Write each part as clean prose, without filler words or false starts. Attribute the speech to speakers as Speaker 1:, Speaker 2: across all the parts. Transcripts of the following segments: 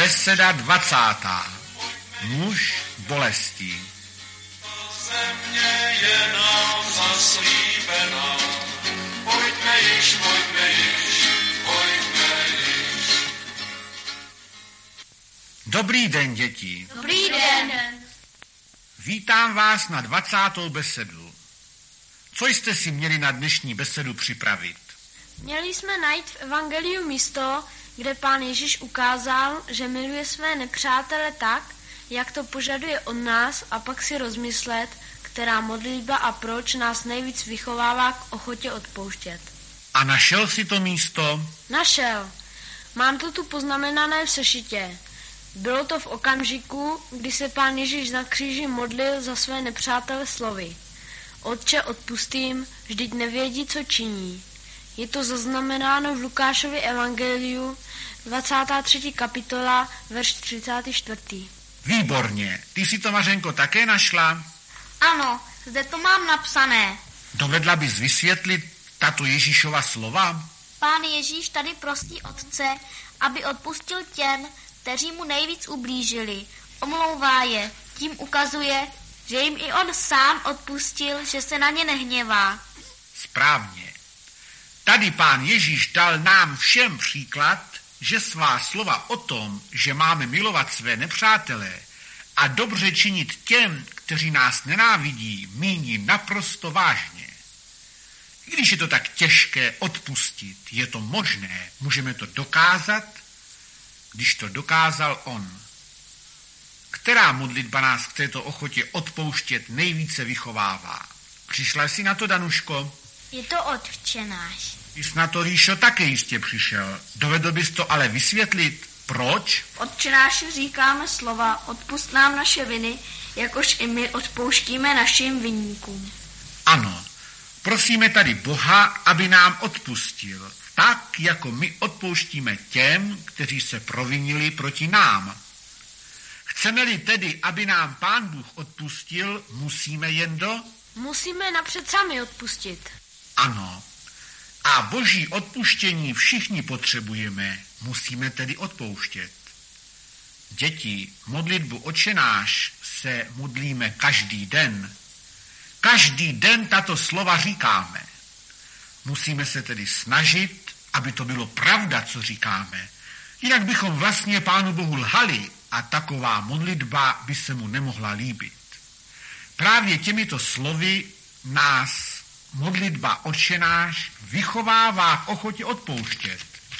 Speaker 1: Beseda 20. Muž bolesti.
Speaker 2: Země je nám zaslíbená. Pojďme již, pojďme již, pojďme již.
Speaker 1: Dobrý den, děti.
Speaker 3: Dobrý den.
Speaker 1: Vítám vás na 20. besedu. Co jste si měli na dnešní besedu připravit?
Speaker 3: Měli jsme najít v Evangeliu místo, kde Pán Ježíš ukázal, že miluje své nepřátele tak, jak to požaduje od nás, a pak si rozmyslet, která modlitba a proč nás nejvíc vychovává k ochotě odpouštět.
Speaker 1: A našel si to místo?
Speaker 3: Našel. Mám to tu poznamenané v sešitě. Bylo to v okamžiku, kdy se Pán Ježíš na kříži modlil za své nepřátele slovy. Otče, odpustím, vždyť nevědí, co činí. Je to zaznamenáno v Lukášově evangeliu, 23. kapitola, verš 34.
Speaker 1: Výborně. Ty si to, Mařenko, také našla?
Speaker 4: Ano, zde to mám napsané.
Speaker 1: Dovedla bys vysvětlit tato Ježíšova slova?
Speaker 4: Pán Ježíš tady prosí Otce, aby odpustil těm, kteří mu nejvíc ublížili. Omlouvá je, tím ukazuje, že jim i on sám odpustil, že se na ně nehněvá.
Speaker 1: Správně. Tady Pán Ježíš dal nám všem příklad, že svá slova o tom, že máme milovat své nepřátele a dobře činit těm, kteří nás nenávidí, míní naprosto vážně. I když je to tak těžké odpustit, je to možné, můžeme to dokázat, když to dokázal on. Která modlitba nás k této ochotě odpouštět nejvíce vychovává? Přišla jsi na to, Danuško?
Speaker 4: Je to Otče náš.
Speaker 1: Ty jsi na to, Ríšo, také jistě přišel. Dovedl bys to ale vysvětlit, proč?
Speaker 3: Otče náš říkáme slova, odpusť nám naše viny, jakož i my odpouštíme našim viníkům.
Speaker 1: Ano, prosíme tady Boha, aby nám odpustil, tak jako my odpouštíme těm, kteří se provinili proti nám. Chceme-li tedy, aby nám Pán Bůh odpustil, musíme
Speaker 3: Musíme napřed sami odpustit.
Speaker 1: Ano. A Boží odpuštění všichni potřebujeme, musíme tedy odpouštět. Děti, modlitbu Otče náš se modlíme každý den. Každý den tato slova říkáme. Musíme se tedy snažit, aby to bylo pravda, co říkáme. Jinak bychom vlastně Pánu Bohu lhali a taková modlitba by se mu nemohla líbit. Právě těmito slovy nás modlitba Otče náš vychovává k ochotě odpouštět.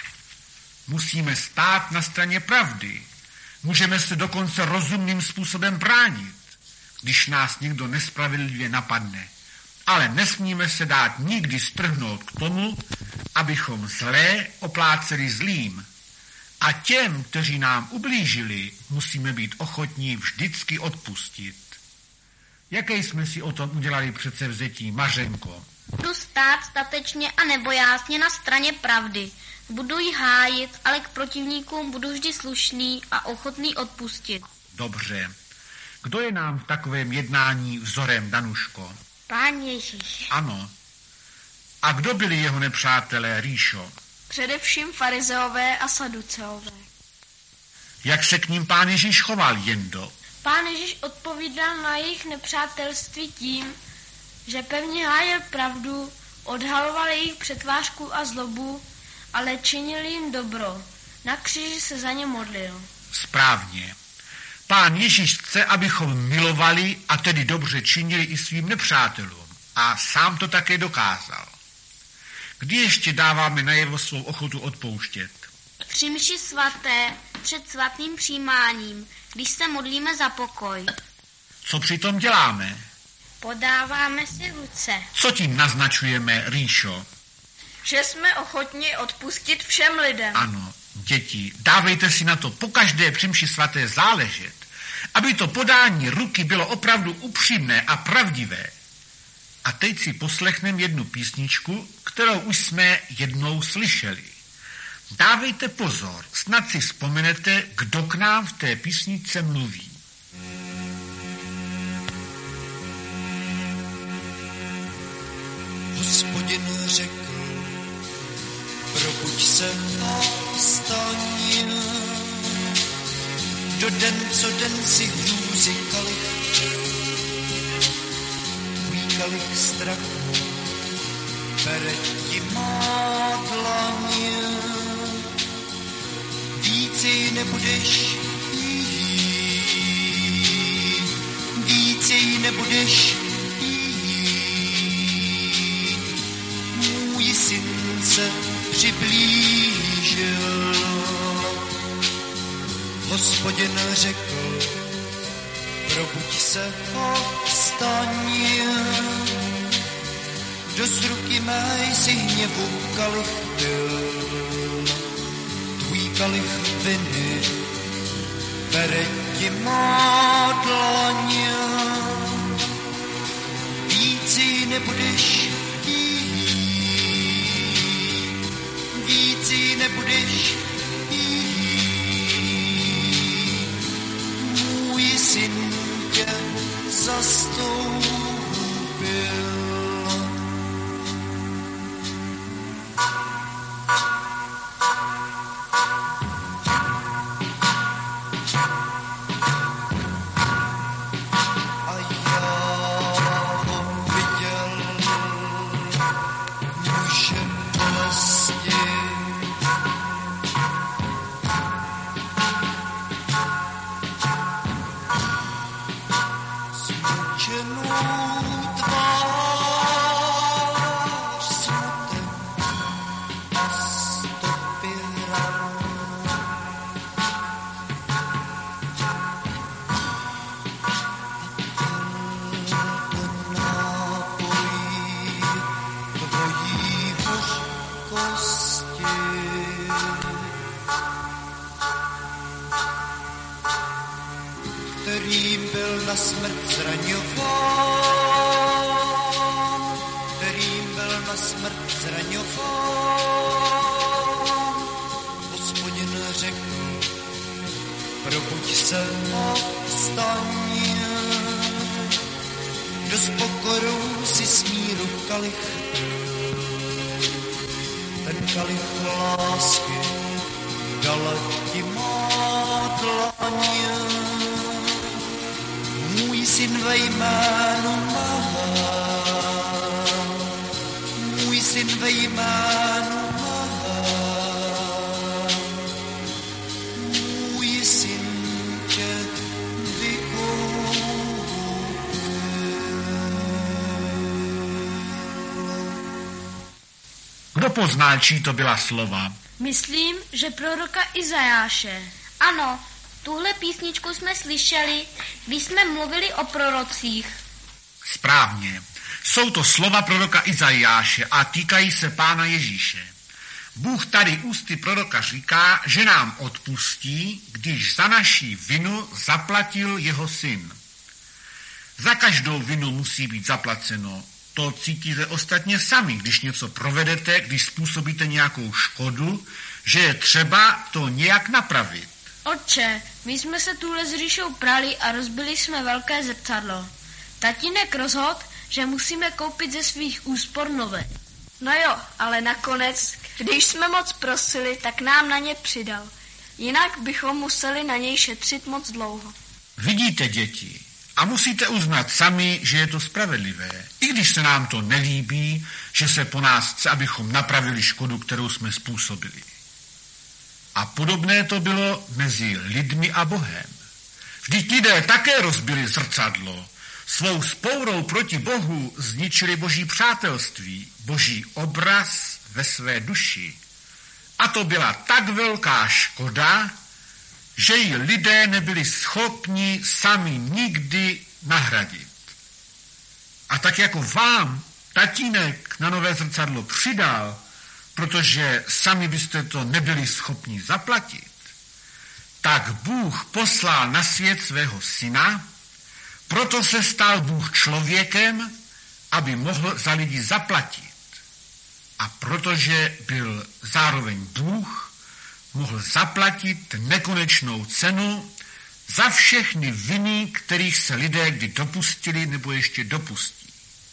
Speaker 1: Musíme stát na straně pravdy. Můžeme se dokonce rozumným způsobem bránit, když nás někdo nespravedlivě napadne. Ale nesmíme se dát nikdy strhnout k tomu, abychom zlé opláceli zlým. A těm, kteří nám ublížili, musíme být ochotní vždycky odpustit. Jaké jsme si o tom udělali předsevzetí, Mařenko?
Speaker 4: Budu stát statečně a nebojásně na straně pravdy. Budu ji hájit, ale k protivníkům budu vždy slušný a ochotný odpustit.
Speaker 1: Dobře. Kdo je nám v takovém jednání vzorem, Danuško?
Speaker 4: Pán Ježíš.
Speaker 1: Ano. A kdo byli jeho nepřátelé, Ríšo?
Speaker 3: Především farizeové a saduceové.
Speaker 1: Jak se k ním Pán Ježíš choval, Jendo?
Speaker 3: Pán Ježíš odpovídal na jejich nepřátelství tím, že pevně hájil pravdu, odhaloval jejich přetvářku a zlobu, ale činil jim dobro. Na kříži se za ně modlil.
Speaker 1: Správně. Pán Ježíš chce, abychom milovali a tedy dobře činili i svým nepřátelům. A sám to také dokázal. Kdy ještě dáváme najevo svou ochotu odpouštět?
Speaker 4: Při mši svaté, před svatým přijímáním, když se modlíme za pokoj.
Speaker 1: Co přitom děláme?
Speaker 4: Podáváme si ruce.
Speaker 1: Co tím naznačujeme, Ríšo?
Speaker 3: Že jsme ochotni odpustit všem lidem.
Speaker 1: Ano, děti, dávejte si na to pokaždé při mši svaté záležet, aby to podání ruky bylo opravdu upřímné a pravdivé. A teď si poslechneme jednu písničku, kterou už jsme jednou slyšeli. Dávejte pozor, snad si vzpomenete, kdo k nám v té písničce mluví.
Speaker 2: Hospodin řekl, probuď se a vstaň, Kdo den co den si hrůzy kalich pil, tvůj kalich strachu bere ti má dlaně. Vícej nebudeš jít, vícej nebudeš jít. Můj syn se přiblížil, Hospodin řekl, probuď se a vstaň. Kdo z ruky mé si hněvu kalich pil, tvůj kalich viny bere ti má dlaně. Víci nebudeš jít, víci nebudeš jít. Můj syn tě zastoupil. Kterým byl na smrt zraňován, kterým byl na smrt zraňován. Hospodin řekl, probuď se a vstaň. Kdo s pokorou si smíru kalich, ten kalich lásky dala ti má dlaně. Můj syn ve jménu má, můj syn ve jménu má, můj syn tě vykoupil.
Speaker 1: Kdo poznal, čí to byla slova?
Speaker 3: Myslím, že proroka Izajáše.
Speaker 4: Ano, tuhle písničku jsme slyšeli, když jsme mluvili o prorocích.
Speaker 1: Správně. Jsou to slova proroka Izajáše a týkají se Pána Ježíše. Bůh tady ústy proroka říká, že nám odpustí, když za naší vinu zaplatil jeho syn. Za každou vinu musí být zaplaceno. To cítíte ostatně sami, když něco provedete, když způsobíte nějakou škodu, že je třeba to nějak napravit.
Speaker 3: Otče, my jsme se tuhle s Ríšou prali a rozbili jsme velké zrcadlo. Tatínek rozhodl, že musíme koupit ze svých úspor nové.
Speaker 5: No jo, ale nakonec, když jsme moc prosili, tak nám na ně přidal. Jinak bychom museli na něj šetřit moc dlouho.
Speaker 1: Vidíte, děti, a musíte uznat sami, že je to spravedlivé. I když se nám to nelíbí, že se po nás chce, abychom napravili škodu, kterou jsme způsobili. A podobné to bylo mezi lidmi a Bohem. Vždyť lidé také rozbili zrcadlo. Svou spourou proti Bohu zničili Boží přátelství, Boží obraz ve své duši. A to byla tak velká škoda, že ji lidé nebyli schopni sami nikdy nahradit. A tak jako vám tatínek na nové zrcadlo přidal, protože sami byste to nebyli schopni zaplatit, tak Bůh poslal na svět svého syna, proto se stal Bůh člověkem, aby mohl za lidi zaplatit. A protože byl zároveň Bůh, mohl zaplatit nekonečnou cenu za všechny viny, kterých se lidé kdy dopustili nebo ještě dopustí.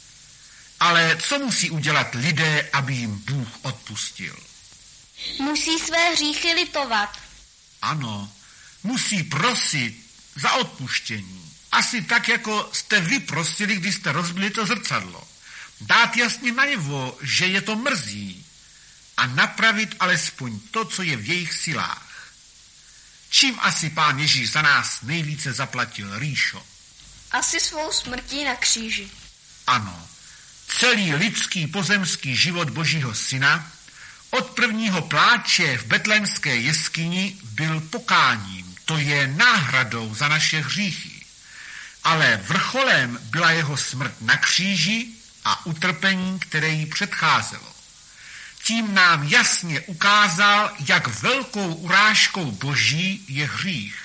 Speaker 1: Ale co musí udělat lidé, aby jim Bůh odpustil?
Speaker 4: Musí své hříchy litovat.
Speaker 1: Ano, musí prosit za odpuštění. Asi tak, jako jste vy prosili, když jste rozbili to zrcadlo. Dát jasně najevo, že je to mrzí a napravit alespoň to, co je v jejich silách. Čím asi Pán Ježíš za nás nejvíce zaplatil, Ríšo?
Speaker 5: Asi svou smrtí na kříži.
Speaker 1: Ano, celý lidský pozemský život Božího Syna od prvního pláče v betlémské jeskyni byl pokáním, to je náhradou za naše hříchy. Ale vrcholem byla jeho smrt na kříži a utrpení, které jí předcházelo. Tím nám jasně ukázal, jak velkou urážkou Boží je hřích.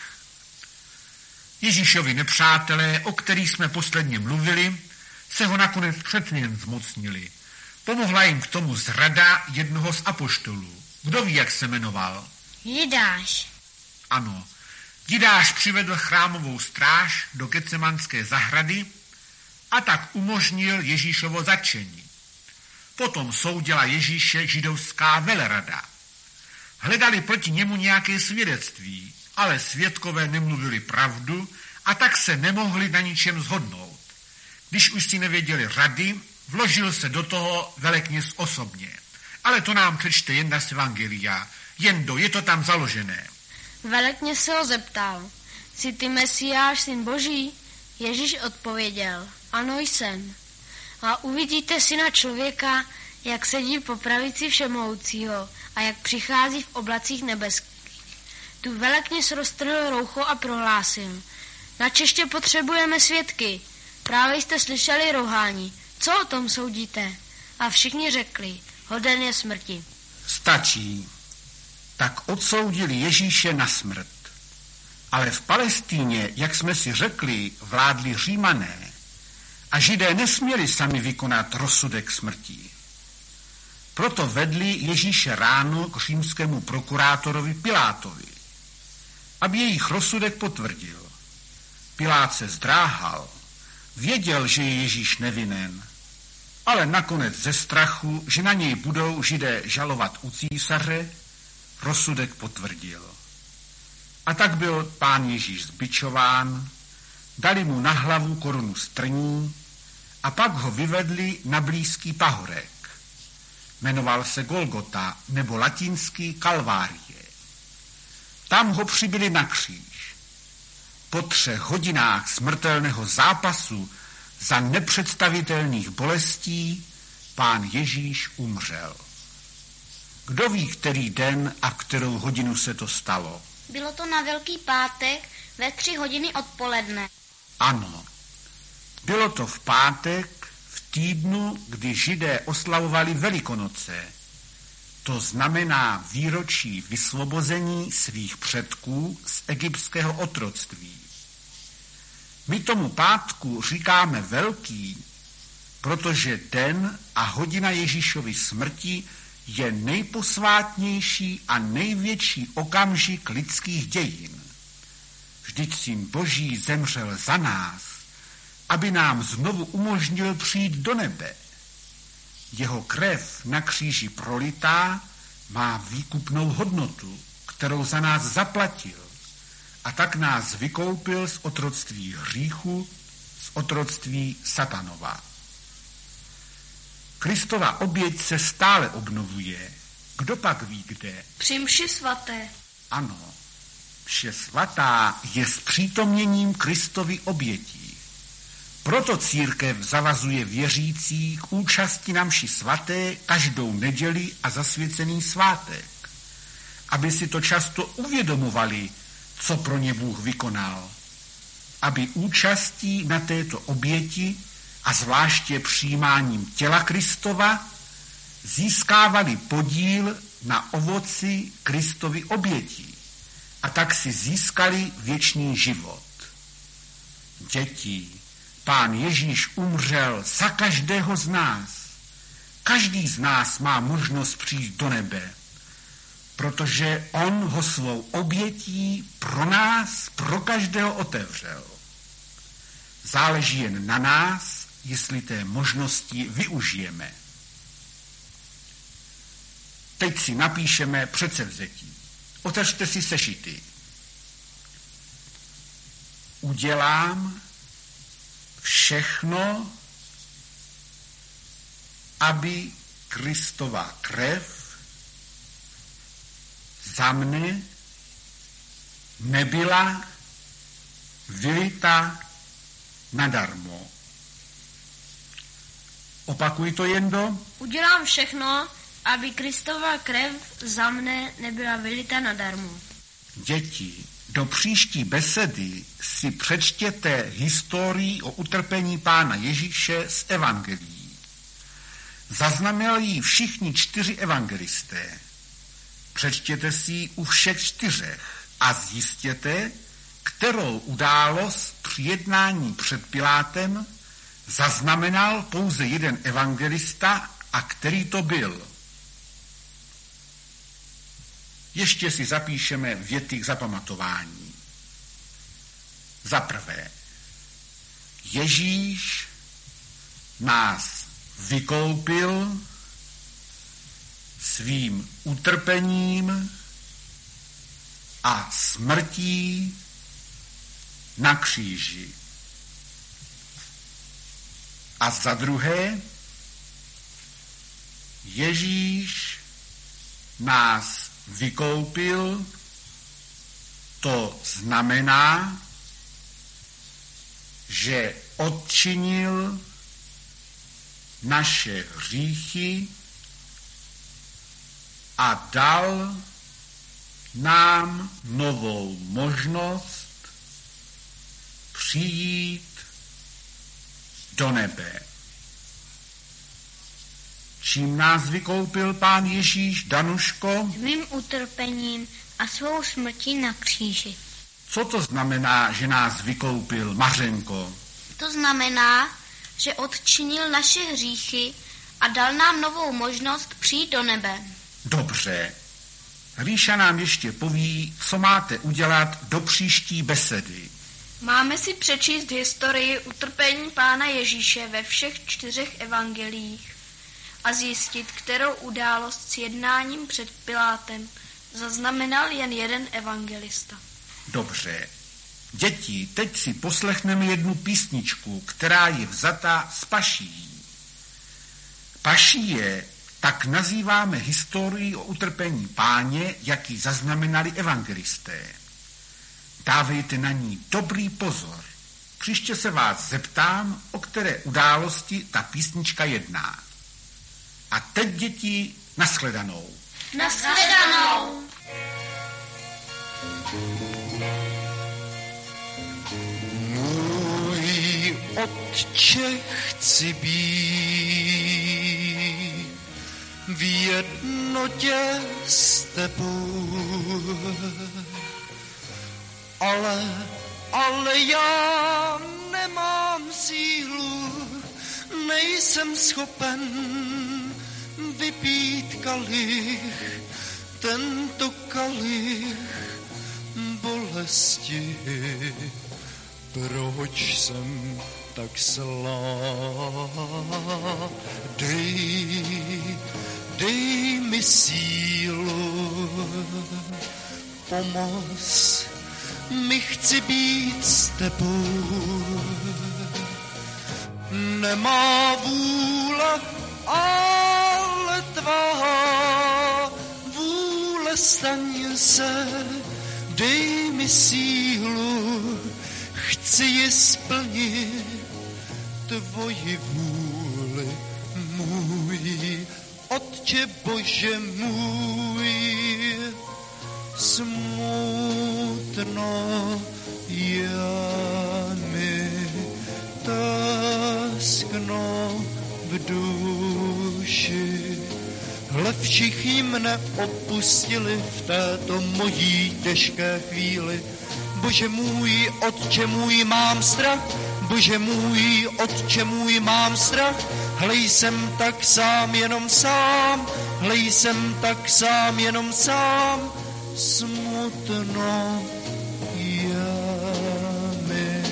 Speaker 1: Ježíšovi nepřátelé, o kterých jsme posledně mluvili, se ho nakonec přece jen zmocnili. Pomohla jim k tomu zrada jednoho z apoštolů. Kdo ví, jak se jmenoval?
Speaker 3: Jidáš.
Speaker 1: Ano, Jidáš přivedl chrámovou stráž do Getsemanské zahrady a tak umožnil Ježíšovo zatčení. Potom soudila Ježíše židovská velerada. Hledali proti němu nějaké svědectví, ale svědkové nemluvili pravdu a tak se nemohli na ničem shodnout. Když už si nevěděli rady, vložil se do toho velekněz osobně. Ale to nám přečte Jenda z Evangelia. Jendo, je to tam založené.
Speaker 3: Velekněz se ho zeptal, jsi ty Mesiáš, syn Boží? Ježíš odpověděl, ano jsem. A uvidíte Syna člověka, jak sedí po pravici Všemohoucího a jak přichází v oblacích nebeských. Tu velekněz roztrhl roucho a prohlásil, načeště potřebujeme svědky. Právě jste slyšeli rouhání. Co o tom soudíte? A všichni řekli, hoden je smrti.
Speaker 1: Stačí. Tak odsoudili Ježíše na smrt. Ale v Palestíně, jak jsme si řekli, vládli Římané a Židé nesměli sami vykonat rozsudek smrti. Proto vedli Ježíše ráno k římskému prokurátorovi Pilátovi, aby jejich rozsudek potvrdil. Pilát se zdráhal, věděl, že je Ježíš nevinen, ale nakonec ze strachu, že na něj budou Židé žalovat u císaře, rozsudek potvrdil. A tak byl Pán Ježíš zbičován, dali mu na hlavu korunu strní a pak ho vyvedli na blízký pahorek. Jmenoval se Golgota nebo latinsky Kalvárie. Tam ho přibili na kříž. Po 3 hodinách smrtelného zápasu za nepředstavitelných bolestí Pán Ježíš umřel. Kdo ví, který den a v kterou hodinu se to stalo?
Speaker 4: Bylo to na Velký pátek ve 3 hodiny odpoledne.
Speaker 1: Ano, bylo to v pátek, v týdnu, kdy Židé oslavovali Velikonoce. To znamená výročí vysvobození svých předků z egyptského otroctví. My tomu pátku říkáme velký, protože den a hodina Ježíšovy smrti je nejposvátnější a největší okamžik lidských dějin. Vždyť Syn Boží zemřel za nás, aby nám znovu umožnil přijít do nebe. Jeho krev na kříži prolitá má výkupnou hodnotu, kterou za nás zaplatil, a tak nás vykoupil z otroctví hříchu, z otroctví satanova. Kristova oběť se stále obnovuje. Kdo pak ví kde?
Speaker 5: Při mši svaté.
Speaker 1: Ano, mše svatá je zpřítomněním Kristovy obětí. Proto církev zavazuje věřící k účasti na mši svaté každou neděli a zasvěcený svátek, aby si to často uvědomovali, co pro ně Bůh vykonal, aby účastí na této oběti a zvláště přijímáním těla Kristova získávali podíl na ovoci Kristovy oběti a tak si získali věčný život. Děti, Pán Ježíš umřel za každého z nás. Každý z nás má možnost přijít do nebe, protože on ho svou obětí pro nás, pro každého otevřel. Záleží jen na nás, jestli té možnosti využijeme. Teď si napíšeme předsevzetí. Otevřte si sešity. udělám všechno, aby Kristova krev za mne nebyla vylita nadarmo. Opakuj to, Jendo.
Speaker 3: Udělám všechno, aby Kristova krev za mne nebyla vylita nadarmo.
Speaker 1: Děti, do příští besedy si přečtěte historii o utrpení Pána Ježíše z evangelií. Zaznamenali ji všichni 4 evangelisté. Přečtěte si ji u všech 4 a zjistěte, kterou událost při jednání před Pilátem zaznamenal pouze jeden evangelista a který to byl. Ještě si zapíšeme věty k zapamatování. Za prvé, Ježíš nás vykoupil svým utrpením a smrtí na kříži. A za druhé, Ježíš nás vykoupil, to znamená, že odčinil naše hříchy a dal nám novou možnost přijít do nebe. Čím nás vykoupil Pán Ježíš, Danuško?
Speaker 4: Svým utrpením a svou smrtí na kříži.
Speaker 1: Co to znamená, že nás vykoupil, Mařenko?
Speaker 4: To znamená, že odčinil naše hříchy a dal nám novou možnost přijít do nebe.
Speaker 1: Dobře. Ríša nám ještě poví, co máte udělat do příští besedy.
Speaker 5: Máme si přečíst historii utrpení Pána Ježíše ve všech 4 evangeliích a zjistit, kterou událost s jednáním před Pilátem zaznamenal jen jeden evangelista.
Speaker 1: Dobře. Děti, teď si poslechneme jednu písničku, která je vzata z Paší. Pašie, tak nazýváme historii o utrpení Páně, jak ji zaznamenali evangelisté. Dávejte na ní dobrý pozor. Příště se vás zeptám, o které události ta písnička jedná. A teď, děti, nashledanou.
Speaker 4: Nashledanou!
Speaker 2: Můj Otče, chci být v jednotě s tebou, ale já nemám sílu, nejsem schopen vypít kalich, tento kalich bolesti. Proč jsem tak slab? Dej mi sílu, pomoz mi, chci být s tebou. Nemá vůle, ale tvá vůle staň se, dej mi sílu, chci ji splnit, tvoji vůli, můj Otče Bože můj. Smutno je mi, teskno v duši. Hle, všichni mne opustili v této mojí těžké chvíli. Bože můj, Otče můj, mám strach, Bože můj, Otče můj, mám strach. Hle, jsem tak sám, jenom sám, hle, jsem tak sám, jenom sám. Smutno je mi,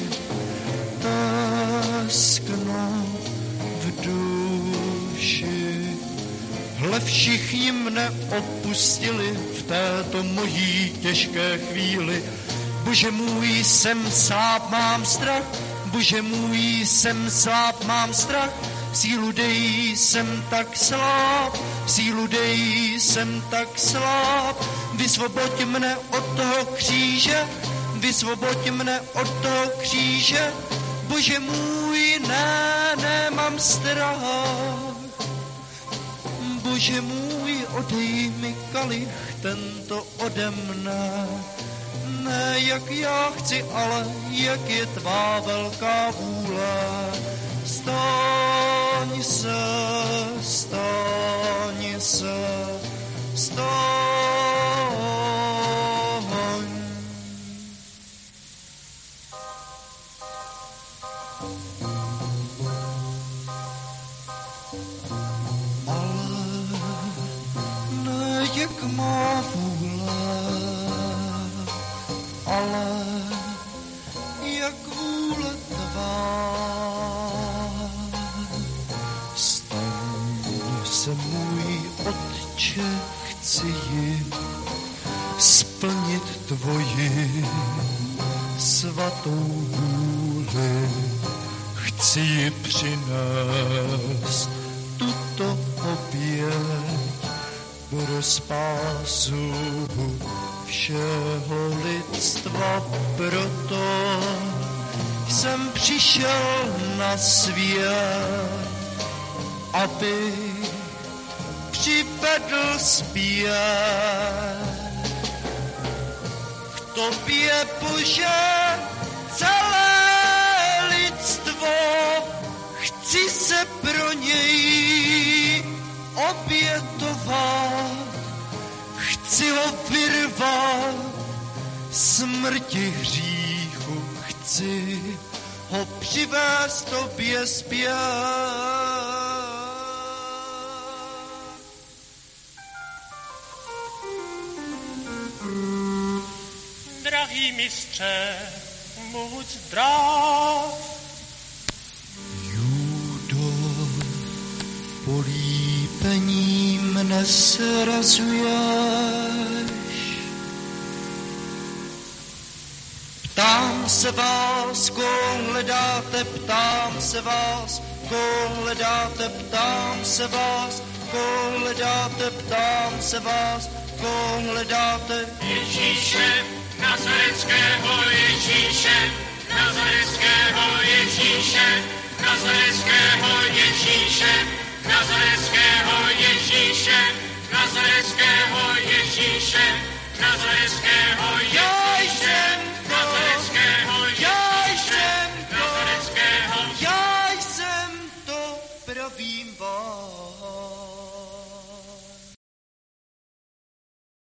Speaker 2: teskno v duši. Hle, všichni mne opustili v této mojí těžké chvíli. Bože můj, jsem sláb, mám strach, Bože můj, jsem sláb, mám strach, sílu dej, jsem tak sláb, sílu dej, jsem tak sláb, vysvoboď mne od toho kříže, vysvoboď mne od toho kříže, Bože můj, ne, nemám strach, Bože můj, odej mi kalich tento ode mne, ne jak já chci, ale jak je tvá velká vůle. Staň se, staň se, staň. Ale ne jak má vůle, ale jak vůle tvá. Staň se, můj Otče, chci ji splnit tvoji svatou vůli. Chci ji přinést tuto oběť pro spásu všeho lidstva, proto jsem přišel na svět, aby přivedl zpět k tobě, Bože, celé lidstvo. Chci se pro něj obětovat, chci ho vyrvat smrti hříchu, chci ho přivést tobě zpět.
Speaker 6: Drahý mistře, moc zdrav.
Speaker 2: Judo, políbením nesrazuješ. Ptám se vás, koho hledáte, ptám se vás, koho hledáte, ptám se vás, koho hledáte, ptám se vás, koho hledáte.
Speaker 7: Ježíše, Nazareckého Ježíše, Nazareckého Ježíše, Nazareckého Ježíše, Nazareckého Ježíše, Nazareckého Ježíše, Nazareckého Ježíše.